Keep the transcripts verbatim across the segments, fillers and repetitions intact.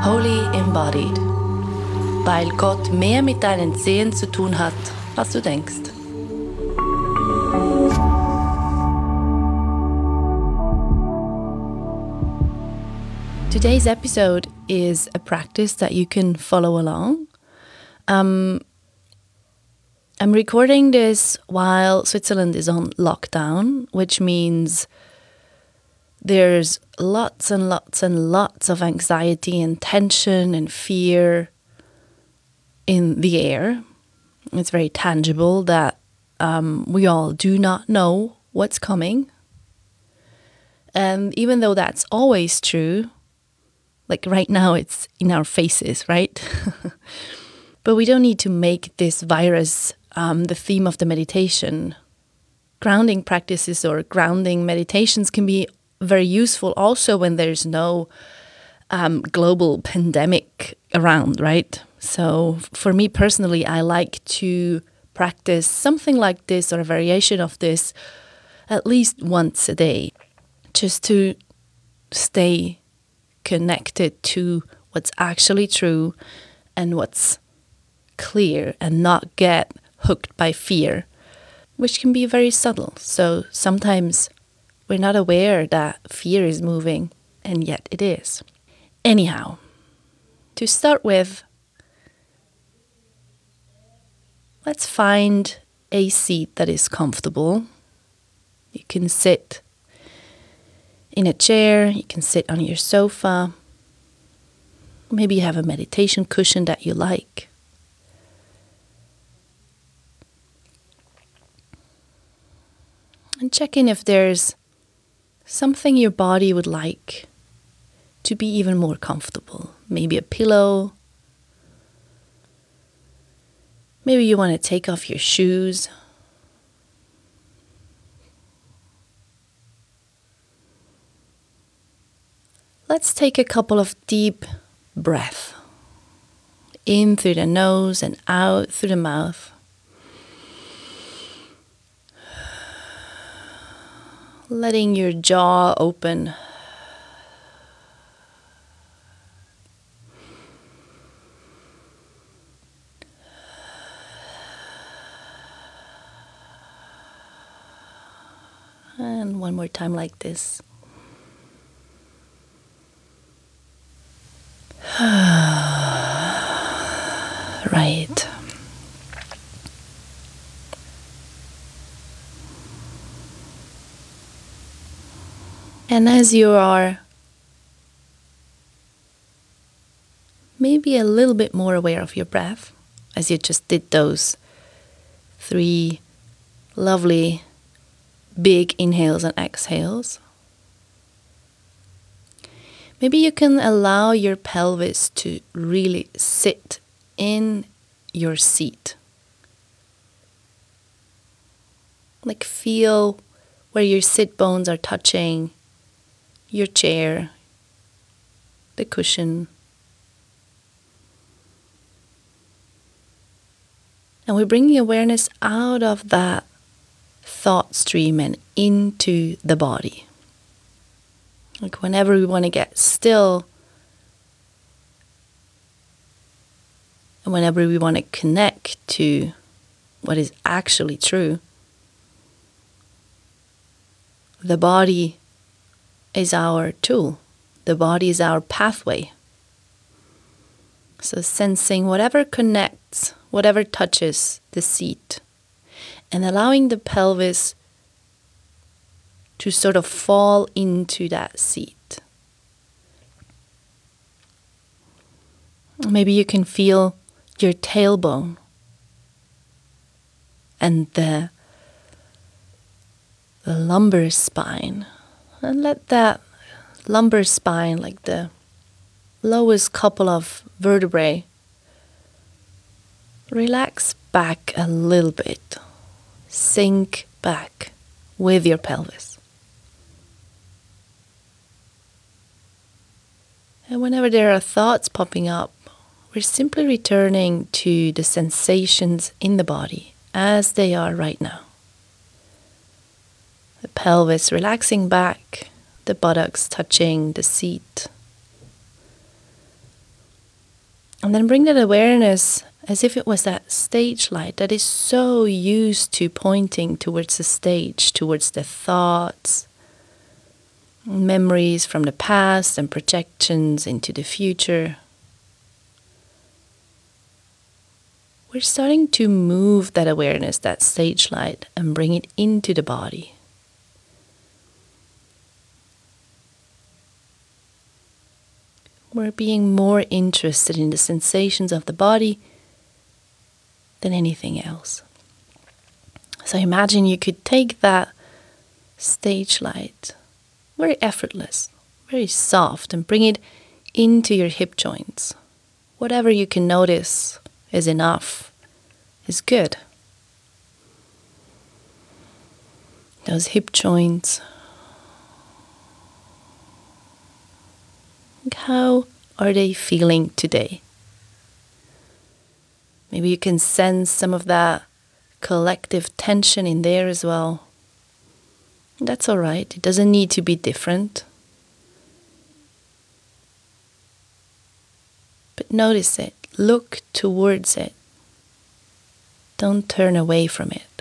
Holy Embodied, weil Gott mehr mit deinen Zehen zu tun hat, als du denkst. Today's episode is a practice that you can follow along. Um, I'm recording this while Switzerland is on lockdown, which means there's lots and lots and lots of anxiety and tension and fear in the air. It's very tangible that um, we all do not know what's coming. And even though that's always true, like right now it's in our faces, right? But we don't need to make this virus um, the theme of the meditation. Grounding practices or grounding meditations can be very useful also when there's no um, global pandemic around, right? So for me personally, I like to practice something like this or a variation of this at least once a day, just to stay connected to what's actually true and what's clear and not get hooked by fear, which can be very subtle. So sometimes we're not aware that fear is moving, and yet it is. Anyhow, to start with, let's find a seat that is comfortable. You can sit in a chair, you can sit on your sofa. Maybe you have a meditation cushion that you like. And check in if there's something your body would like to be even more comfortable. Maybe a pillow. Maybe you want to take off your shoes. Let's take a couple of deep breaths. In through the nose and out through the mouth. Letting your jaw open. And one more time like this. Right. And as you are maybe a little bit more aware of your breath, as you just did those three lovely big inhales and exhales, maybe you can allow your pelvis to really sit in your seat. Like feel where your sit bones are touching your chair, the cushion. And we're bringing awareness out of that thought stream and into the body. Like whenever we want to get still, and whenever we want to connect to what is actually true, the body is our tool. The body is our pathway. So sensing whatever connects, whatever touches the seat, and allowing the pelvis to sort of fall into that seat. Maybe you can feel your tailbone and the, the lumbar spine. And let that lumbar spine, like the lowest couple of vertebrae, relax back a little bit. Sink back with your pelvis. And whenever there are thoughts popping up, we're simply returning to the sensations in the body as they are right now. The pelvis relaxing back, the buttocks touching the seat. And then bring that awareness as if it was that stage light that is so used to pointing towards the stage, towards the thoughts, memories from the past and projections into the future. We're starting to move that awareness, that stage light, and bring it into the body. We're being more interested in the sensations of the body than anything else. So imagine you could take that stage light, very effortless, very soft, and bring it into your hip joints. Whatever you can notice is enough, is good. Those hip joints. How are they feeling today? Maybe you can sense some of that collective tension in there as well. That's all right. It doesn't need to be different. But notice it. Look towards it. Don't turn away from it.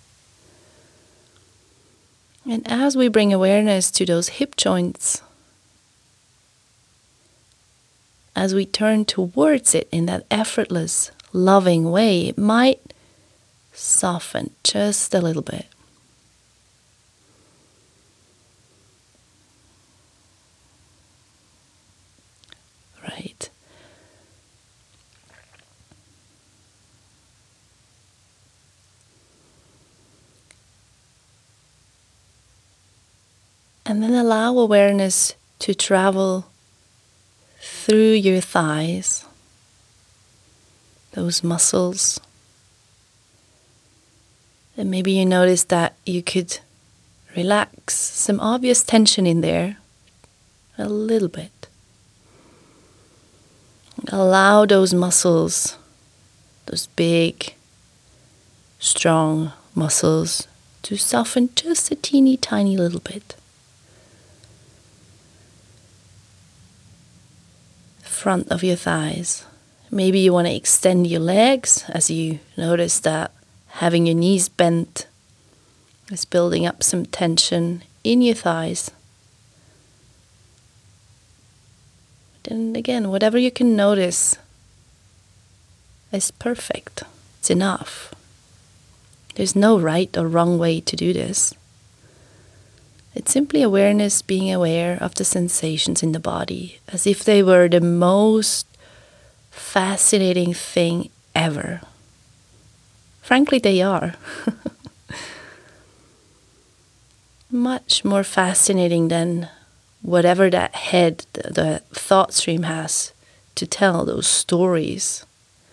And as we bring awareness to those hip joints, as we turn towards it in that effortless, loving way, it might soften just a little bit. Right. And then allow awareness to travel through your thighs, those muscles. And maybe you notice that you could relax some obvious tension in there a little bit. Allow those muscles, those big, strong muscles, to soften just a teeny tiny little bit. Front of your thighs. Maybe you want to extend your legs as you notice that having your knees bent is building up some tension in your thighs. Then again, whatever you can notice is perfect. It's enough. There's no right or wrong way to do this. It's simply awareness, being aware of the sensations in the body, as if they were the most fascinating thing ever. Frankly, they are. Much more fascinating than whatever that head, the, the thought stream has to tell, those stories.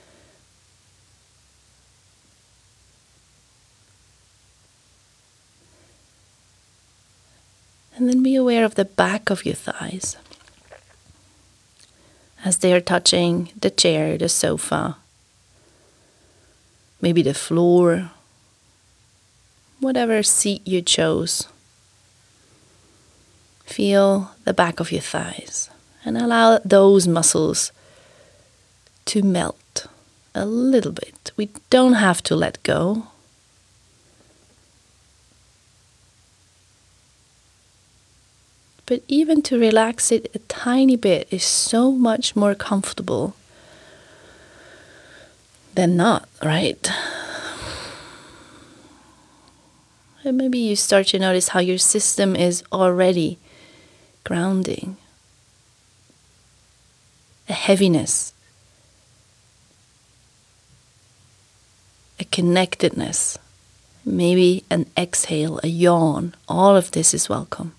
And then be aware of the back of your thighs as they are touching the chair, the sofa, maybe the floor, whatever seat you chose. Feel the back of your thighs and allow those muscles to melt a little bit. We don't have to let go. But even to relax it a tiny bit is so much more comfortable than not, right? And maybe you start to notice how your system is already grounding. A heaviness. A connectedness. Maybe an exhale, a yawn. All of this is welcome.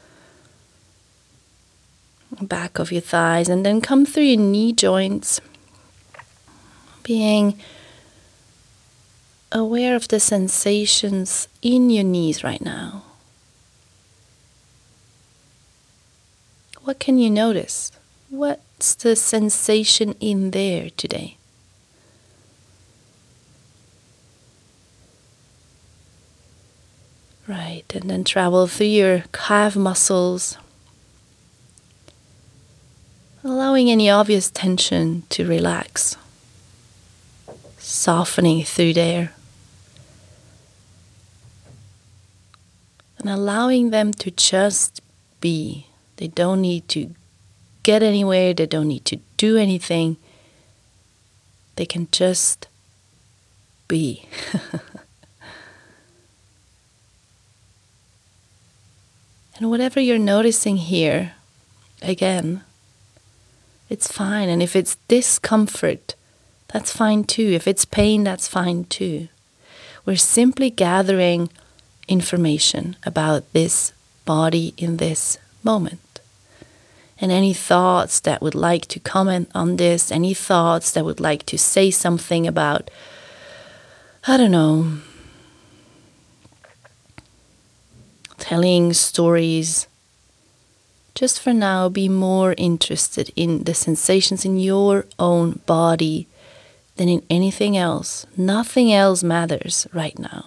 Back of your thighs, and then come through your knee joints, being aware of the sensations in your knees right now. What can you notice? What's the sensation in there today? Right, and then travel through your calf muscles. allowing any obvious tension to relax, softening through there, and allowing them to just be. They don't need to get anywhere, they don't need to do anything. They can just be. And whatever you're noticing here, again, it's fine. And if it's discomfort, that's fine too. If it's pain, that's fine too. We're simply gathering information about this body in this moment. And any thoughts that would like to comment on this, any thoughts that would like to say something about, I don't know, telling stories, just for now be more interested in the sensations in your own body than in anything else. Nothing else matters right now.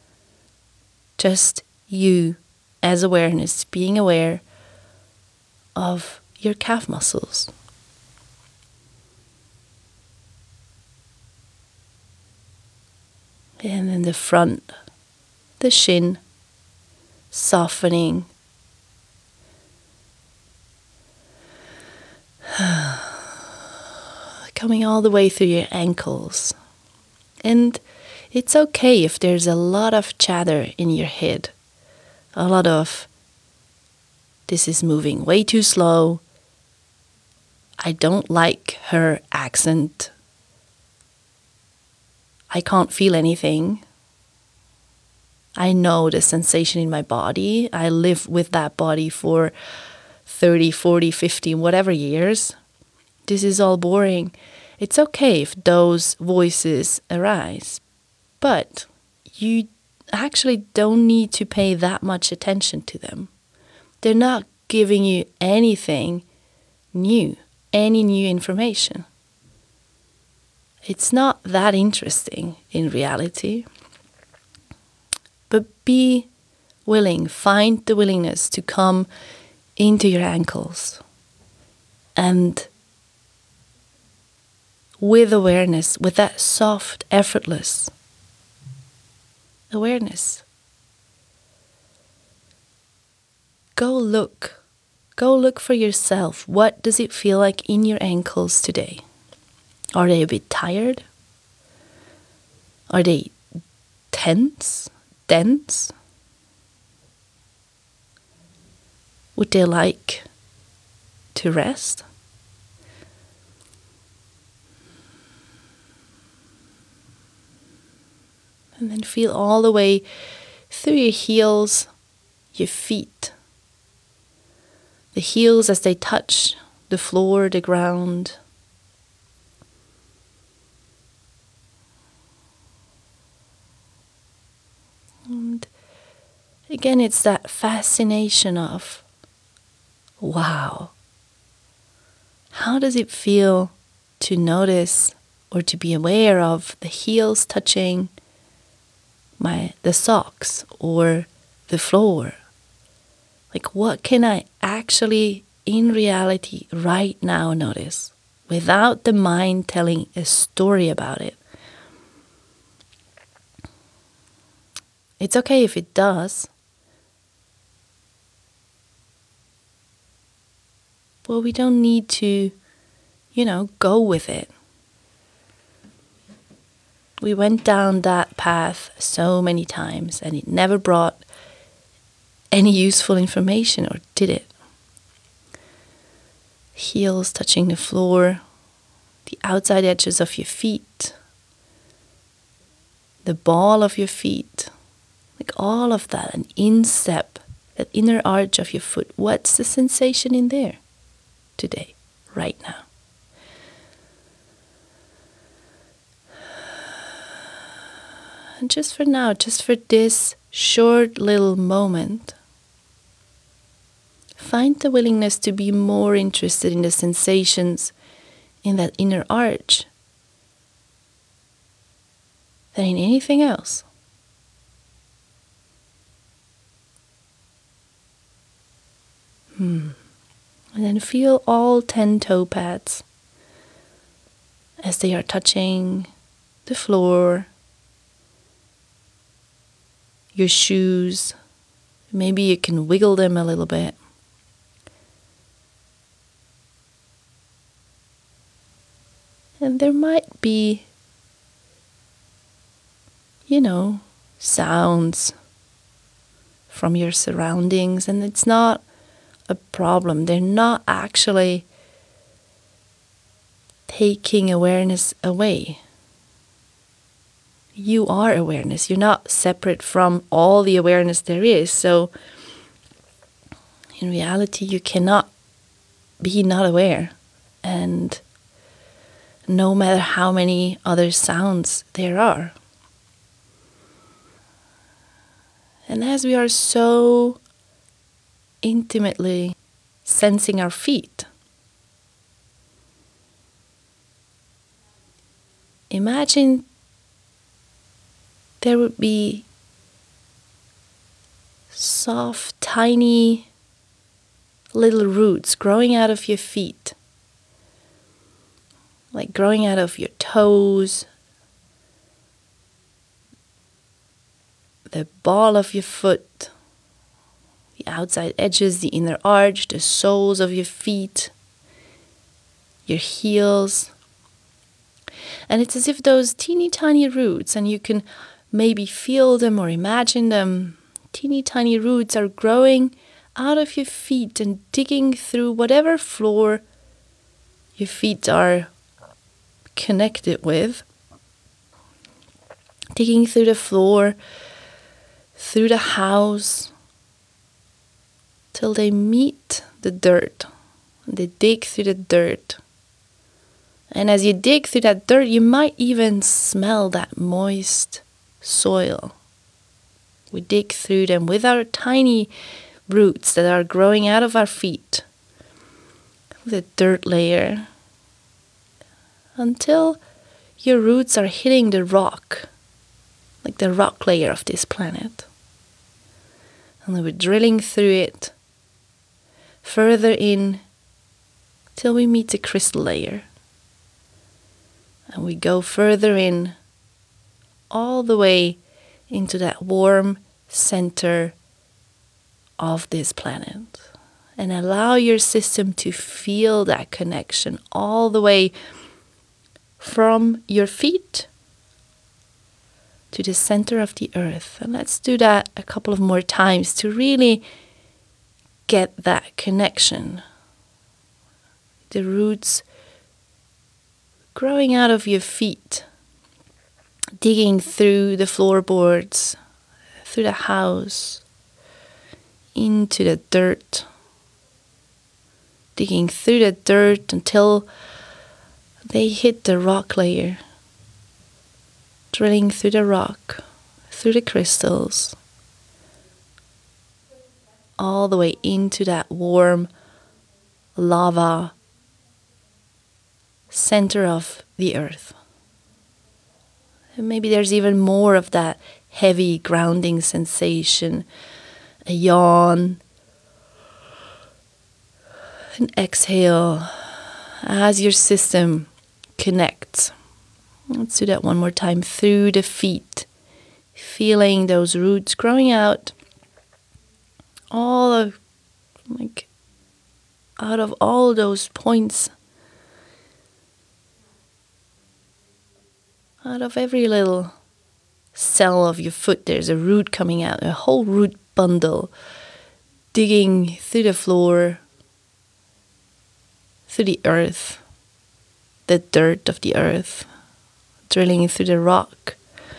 Just you as awareness, being aware of your calf muscles. And then the front, the shin, softening. Coming all the way through your ankles. And it's okay if there's a lot of chatter in your head. A lot of, this is moving way too slow. I don't like her accent. I can't feel anything. I know the sensation in my body. I live with that body for thirty, forty, fifty, whatever years. This is all boring. It's okay if those voices arise, but you actually don't need to pay that much attention to them. They're not giving you anything new, any new information. It's not that interesting in reality. But be willing, find the willingness to come into your ankles and with awareness, with that soft, effortless awareness. Go look. Go look for yourself. What does it feel like in your ankles today? Are they a bit tired? Are they tense? Dense? Would they like to rest? And then feel all the way through your heels, your feet. The heels as they touch the floor, the ground. And again, it's that fascination of, wow, how does it feel to notice or to be aware of the heels touching my the socks or the floor? Like, what can I actually, in reality, right now notice without the mind telling a story about it? It's okay if it does. Well, we don't need to, you know, go with it. We went down that path so many times and it never brought any useful information, or did it? Heels touching the floor, the outside edges of your feet, the ball of your feet, like all of that, an instep, that inner arch of your foot. What's the sensation in there today, right now? And just for now, just for this short little moment, find the willingness to be more interested in the sensations in that inner arch than in anything else. Hmm. And then feel all ten toe pads as they are touching the floor, your shoes. Maybe you can wiggle them a little bit. And there might be, you know, sounds from your surroundings, and it's not a problem. They're not actually taking awareness away. You are awareness. You're not separate from all the awareness there is. So in reality, you cannot be not aware. And no matter how many other sounds there are. And as we are so intimately sensing our feet, imagine there would be soft, tiny little roots growing out of your feet, like growing out of your toes, the ball of your foot, the outside edges, the inner arch, the soles of your feet, your heels. And it's as if those teeny tiny roots, and you can maybe feel them or imagine them, teeny tiny roots are growing out of your feet and digging through whatever floor your feet are connected with, digging through the floor, through the house, till they meet the dirt. They dig through the dirt. And as you dig through that dirt, you might even smell that moist soil. We dig through them with our tiny roots that are growing out of our feet, the dirt layer, until your roots are hitting the rock, like the rock layer of this planet. And then we're drilling through it, further in, till we meet the crystal layer. And we go further in, all the way into that warm center of this planet. And allow your system to feel that connection all the way from your feet to the center of the earth. And let's do that a couple of more times to really get that connection. The roots growing out of your feet, digging through the floorboards, through the house, into the dirt, digging through the dirt until they hit the rock layer, drilling through the rock, through the crystals, all the way into that warm lava center of the earth. And maybe there's even more of that heavy grounding sensation, a yawn, an exhale as your system connects. Let's do that one more time through the feet, feeling those roots growing out, all of, like, out of all those points, out of every little cell of your foot, there's a root coming out, a whole root bundle, digging through the floor, through the earth, the dirt of the earth, drilling through the rock,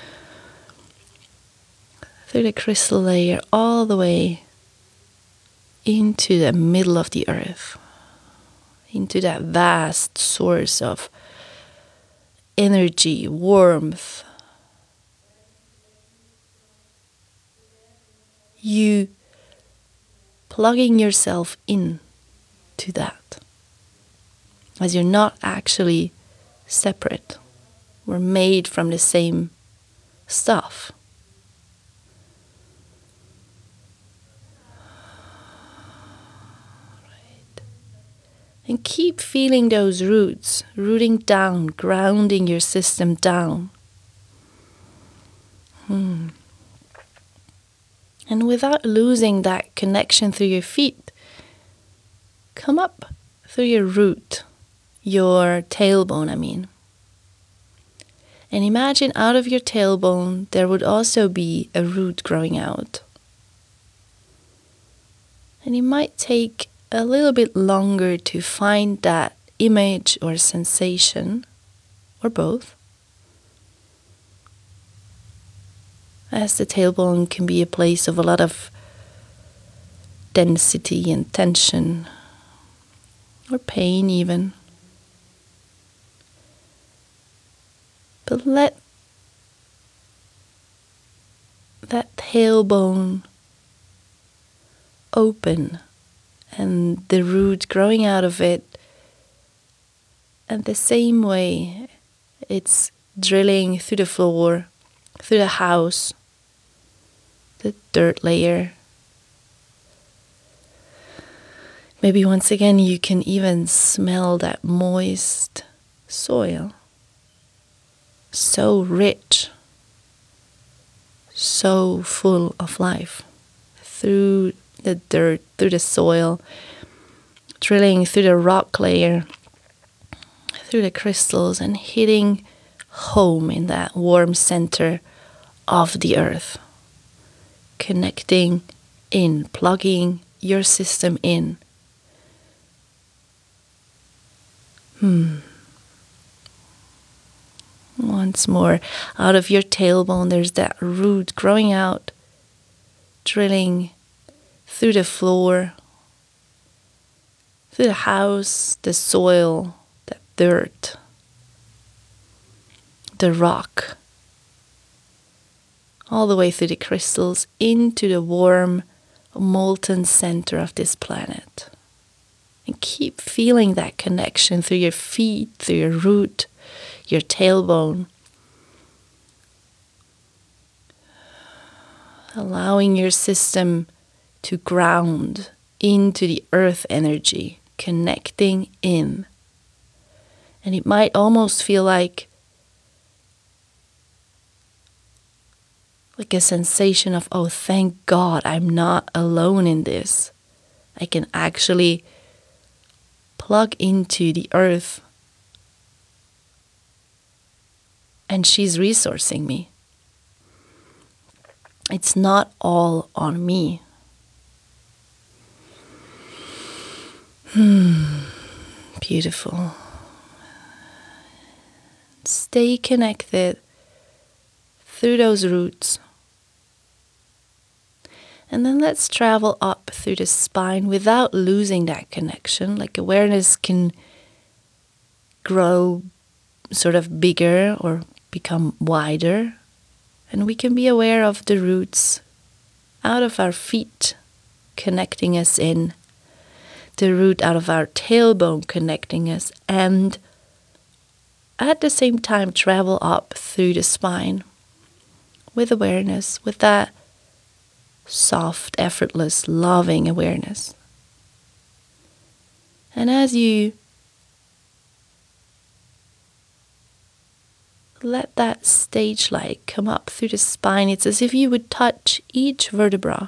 through the crystal layer, all the way into the middle of the earth, into that vast source of energy, warmth. You plugging yourself in to that, as you're not actually separate. We're made from the same stuff. Right. And keep feeling those roots, rooting down, grounding your system down. Hmm. And without losing that connection through your feet, come up through your root, your tailbone, I mean. And imagine out of your tailbone, there would also be a root growing out. And it might take a little bit longer to find that image or sensation, or both, as the tailbone can be a place of a lot of density and tension, or pain even. But let that tailbone open and the root growing out of it, and the same way it's drilling through the floor, through the house, the dirt layer. Maybe once again you can even smell that moist soil. So rich, so full of life, through the dirt, through the soil, drilling through the rock layer, through the crystals, and hitting home in that warm center of the earth, connecting in, plugging your system in. Hmm. Once more, out of your tailbone, there's that root growing out, drilling through the floor, through the house, the soil, the dirt, the rock, all the way through the crystals into the warm, molten center of this planet. And keep feeling that connection through your feet, through your root, your tailbone, allowing your system to ground into the earth energy, connecting in. And it might almost feel like like a sensation of, oh, thank God I'm not alone in this. I can actually plug into the earth, and she's resourcing me. It's not all on me. Hmm. Beautiful. Stay connected through those roots. And then let's travel up through the spine without losing that connection. Like awareness can grow sort of bigger or become wider. And we can be aware of the roots out of our feet connecting us in, the root out of our tailbone connecting us, and at the same time travel up through the spine with awareness, with that soft, effortless, loving awareness. And as you let that stage light come up through the spine, it's as if you would touch each vertebra.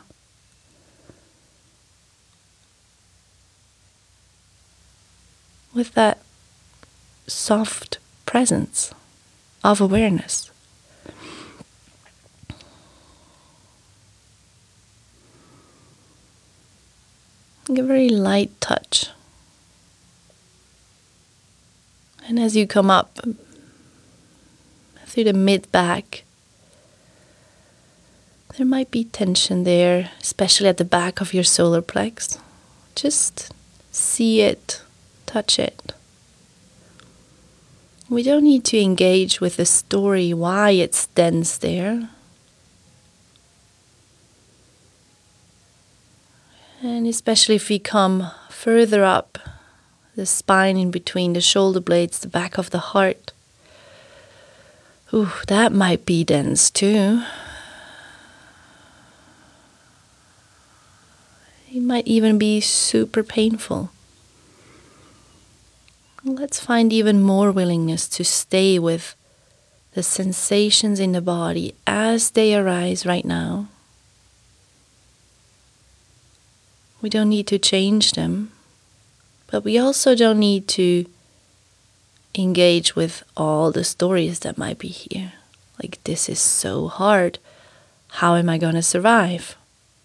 With that soft presence of awareness. Like a very light touch. And as you come up through the mid-back, there might be tension there, especially at the back of your solar plex. Just see it, touch it. We don't need to engage with the story why it's dense there. And especially if we come further up the spine, in between the shoulder blades, the back of the heart. Ooh, that might be dense too. It might even be super painful. Let's find even more willingness to stay with the sensations in the body as they arise right now. We don't need to change them, but we also don't need to engage with all the stories that might be here. Like, this is so hard. How am I going to survive?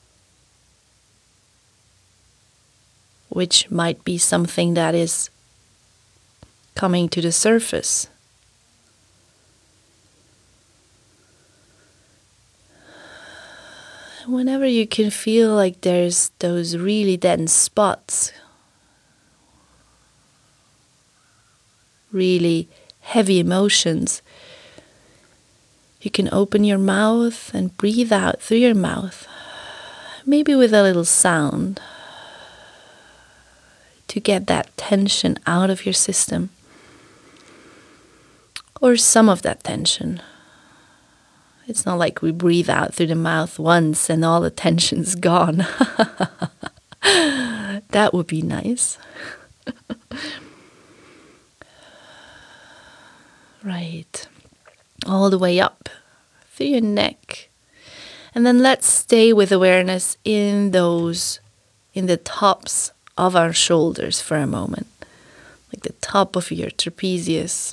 Which might be something that is coming to the surface. Whenever you can feel like there's those really dense spots, really heavy emotions, you can open your mouth and breathe out through your mouth, maybe with a little sound, to get that tension out of your system, or some of that tension. It's not like we breathe out through the mouth once and all the tension's gone. That would be nice. Right. All the way up through your neck. And then let's stay with awareness in those, in the tops of our shoulders for a moment. Like the top of your trapezius.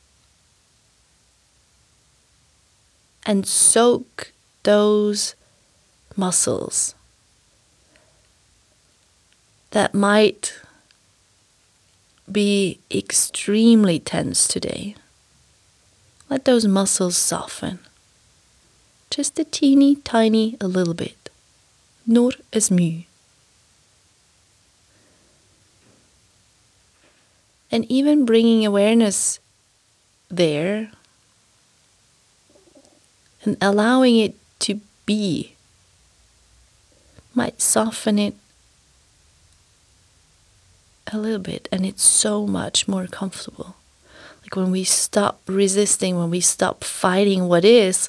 And soak those muscles that might be extremely tense today. Let those muscles soften. Just a teeny tiny a little bit. Nor as mye. And even bringing awareness there and allowing it to be might soften it a little bit, and it's so much more comfortable. Like when we stop resisting, when we stop fighting what is,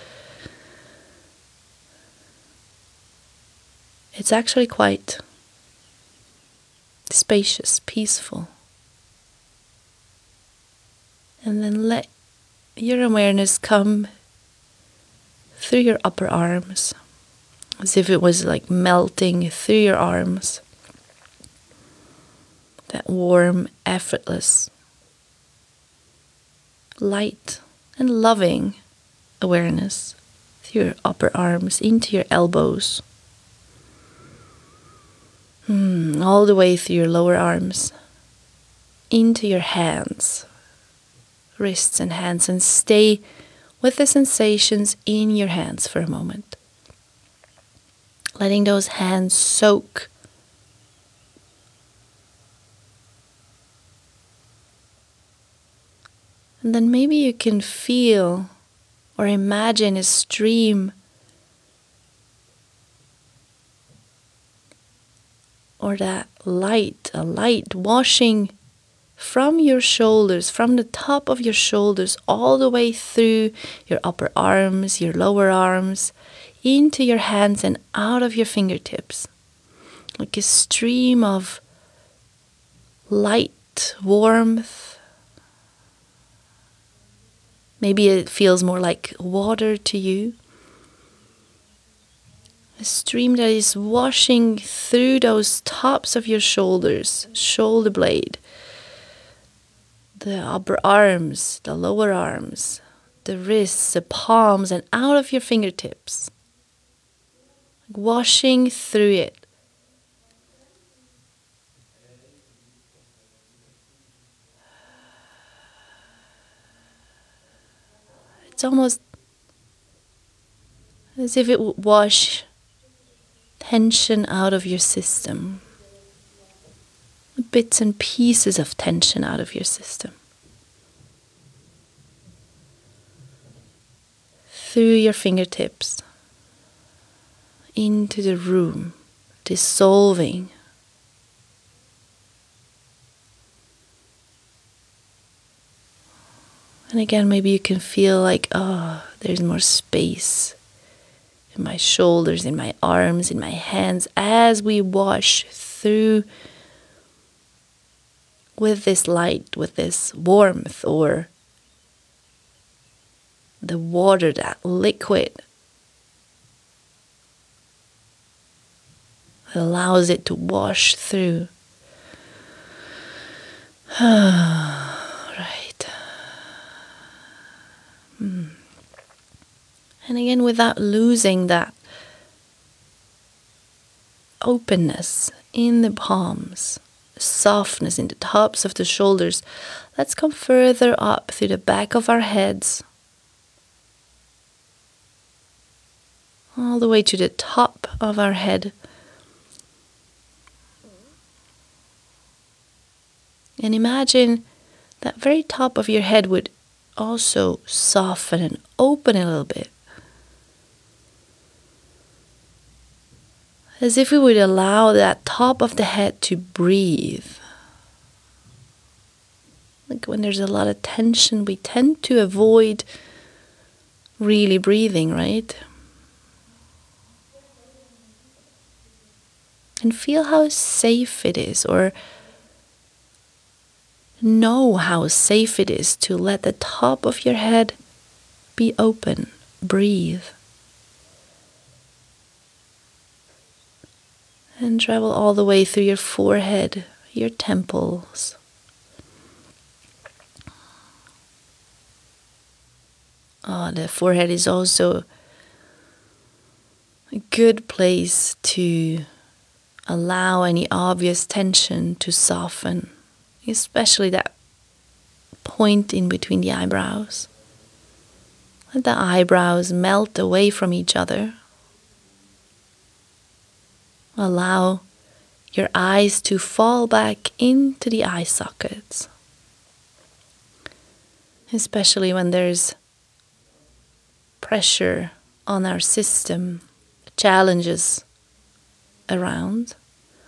it's actually quite spacious, peaceful. And then let your awareness come through your upper arms, as if it was like melting through your arms. That warm, effortless, light and loving awareness through your upper arms into your elbows. Hmm, all the way through your lower arms, into your hands, wrists and hands, and stay with the sensations in your hands for a moment. Letting those hands soak. And then maybe you can feel or imagine a stream or that light, a light washing from your shoulders, from the top of your shoulders, all the way through your upper arms, your lower arms, into your hands and out of your fingertips. Like a stream of light, warmth. Maybe it feels more like water to you. A stream that is washing through those tops of your shoulders, shoulder blade, the upper arms, the lower arms, the wrists, the palms, and out of your fingertips. Washing through it. It's almost as if it would wash tension out of your system. Bits and pieces of tension out of your system. Through your fingertips. Into the room. Dissolving. And again, maybe you can feel like, oh, there's more space in my shoulders, in my arms, in my hands, as we wash through with this light, with this warmth, or the water, that liquid, that allows it to wash through. Right. Mm. And again, without losing that openness in the palms, softness in the tops of the shoulders, let's come further up through the back of our heads, all the way to the top of our head. And imagine that very top of your head would also soften and open a little bit. As if we would allow that top of the head to breathe. Like when there's a lot of tension, we tend to avoid really breathing, right? And feel how safe it is, or know how safe it is to let the top of your head be open. Breathe. And travel all the way through your forehead, your temples. Oh, the forehead is also a good place to allow any obvious tension to soften, especially that point in between the eyebrows. Let the eyebrows melt away from each other. Allow your eyes to fall back into the eye sockets, especially when there's pressure on our system, challenges around,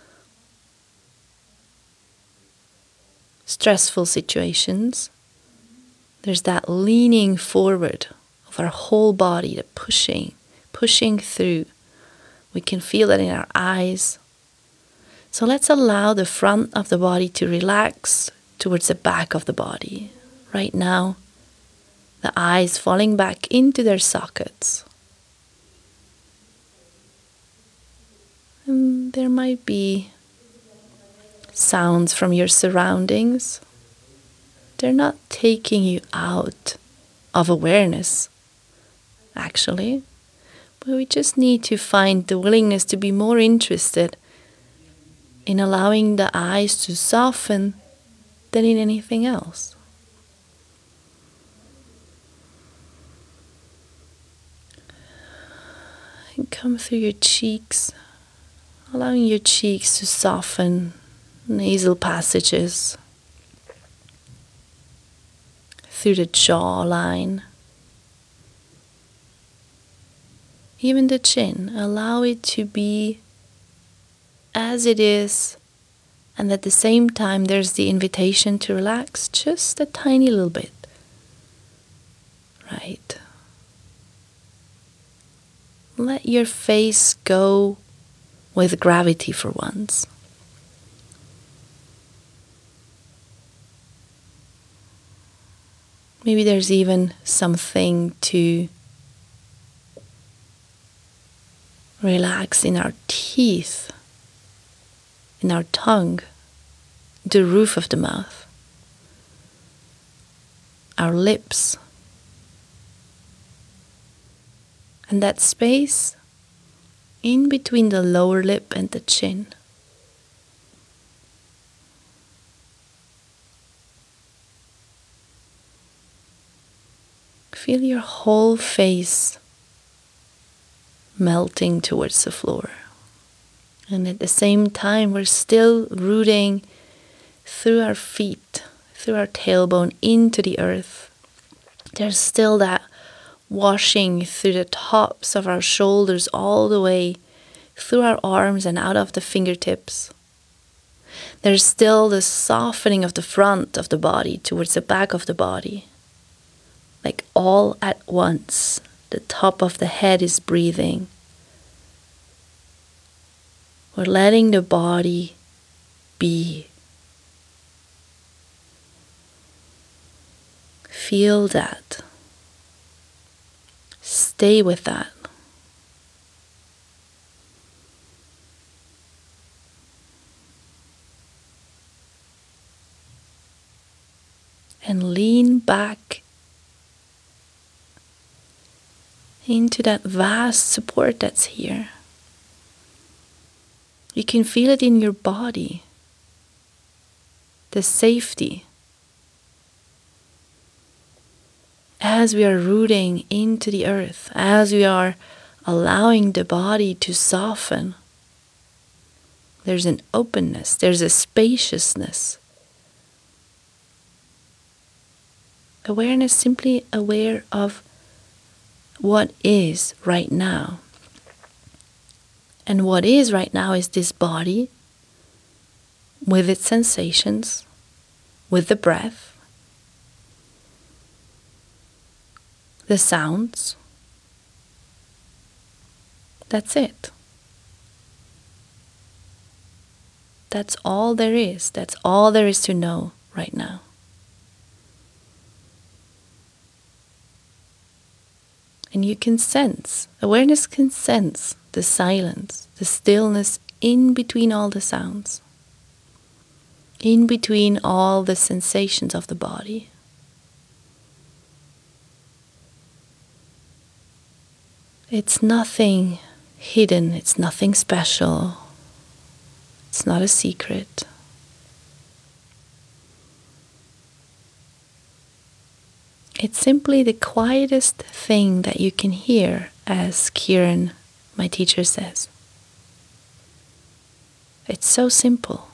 stressful situations. There's that leaning forward of our whole body, the pushing, pushing through. We can feel that in our eyes. So let's allow the front of the body to relax towards the back of the body. Right now, the eyes falling back into their sockets. And there might be sounds from your surroundings. They're not taking you out of awareness, actually. But we just need to find the willingness to be more interested in allowing the eyes to soften than in anything else. And come through your cheeks, allowing your cheeks to soften, nasal passages, through the jawline. Even the chin, allow it to be as it is, and at the same time there's the invitation to relax just a tiny little bit. Right. Let your face go with gravity for once. Maybe there's even something to relax in our teeth, in our tongue, the roof of the mouth, our lips, and that space in between the lower lip and the chin. Feel your whole face melting towards the floor. And at the same time, we're still rooting through our feet, through our tailbone into the earth. There's still that washing through the tops of our shoulders all the way through our arms and out of the fingertips. There's still the softening of the front of the body towards the back of the body. Like all at once, the top of the head is breathing. We're letting the body be. Feel that. Stay with that. And lean back into that vast support that's here. You can feel it in your body. The safety. As we are rooting into the earth, as we are allowing the body to soften, there's an openness, there's a spaciousness. Awareness, simply aware of what is right now. And what is right now is this body with its sensations, with the breath, the sounds. That's it. That's all there is. That's all there is to know right now. And you can sense, awareness can sense the silence, the stillness in between all the sounds, in between all the sensations of the body. It's nothing hidden, it's nothing special, it's not a secret. It's simply the quietest thing that you can hear, as Kieran, my teacher, says. It's so simple.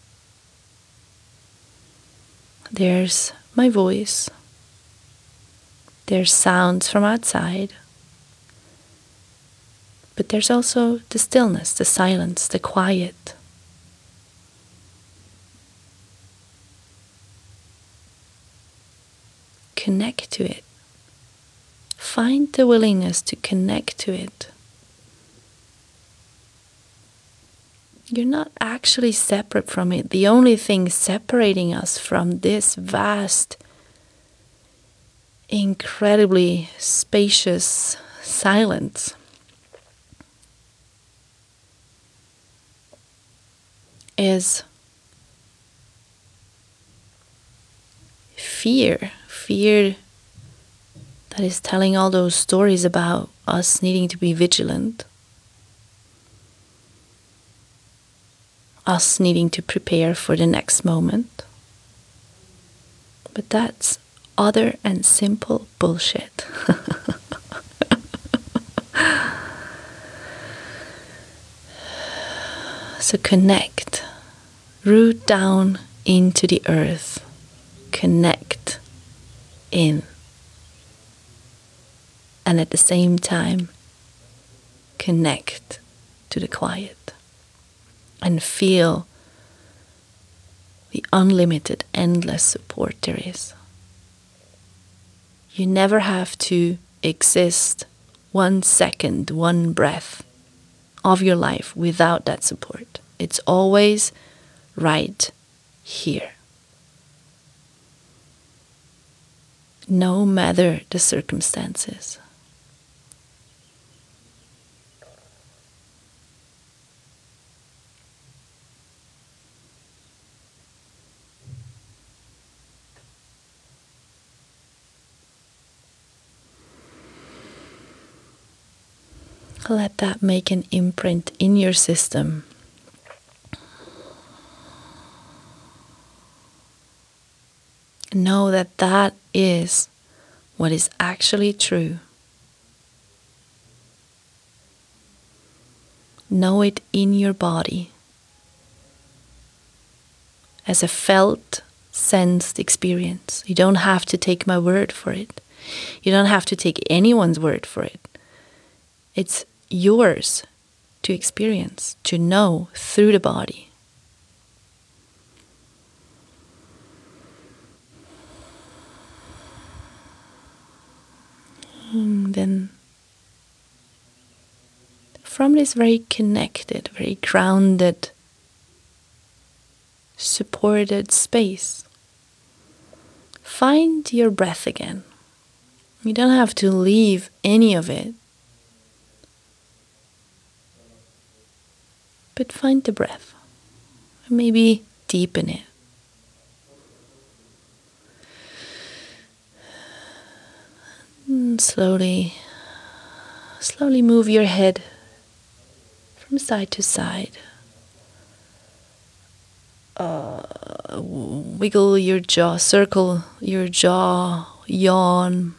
There's my voice. There's sounds from outside. But there's also the stillness, the silence, the quiet. Connect to it. Find the willingness to connect to it. You're not actually separate from it. The only thing separating us from this vast, incredibly spacious silence is fear. Fear that is telling all those stories about us needing to be vigilant, us needing to prepare for the next moment. But that's other and simple bullshit. So connect, root down into the earth, connect in, and at the same time connect to the quiet and feel the unlimited, endless support there is. You never have to exist one second, one breath of your life without that support. It's always right here. No matter the circumstances. Let that make an imprint in your system. Know that that is what is actually true. Know it in your body as a felt, sensed experience. You don't have to take my word for it. You don't have to take anyone's word for it. It's yours to experience, to know through the body. And then from this very connected, very grounded, supported space, find your breath again. You don't have to leave any of it. But find the breath. Maybe deepen it. And slowly, slowly move your head from side to side. Uh, wiggle your jaw, circle your jaw, yawn.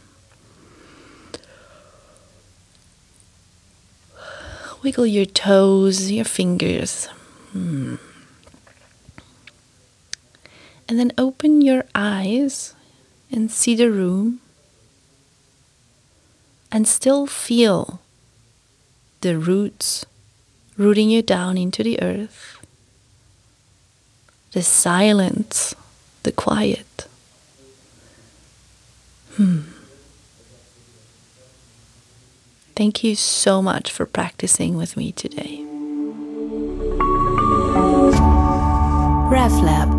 Wiggle your toes, your fingers. Hmm. And then open your eyes and see the room. And still feel the roots rooting you down into the earth. The silence, the quiet. Hmm. Thank you so much for practicing with me today. RefLab.